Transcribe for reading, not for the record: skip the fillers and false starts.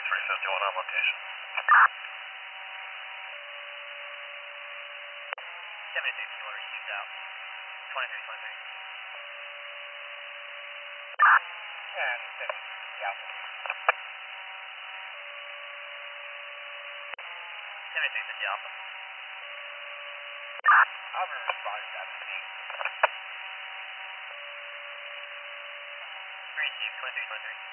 2351 on location. 76, you want to reshoot out. 2323. And 6, yeah. 76 to Alpha. I'm going to respond to that speed. Receive 2323.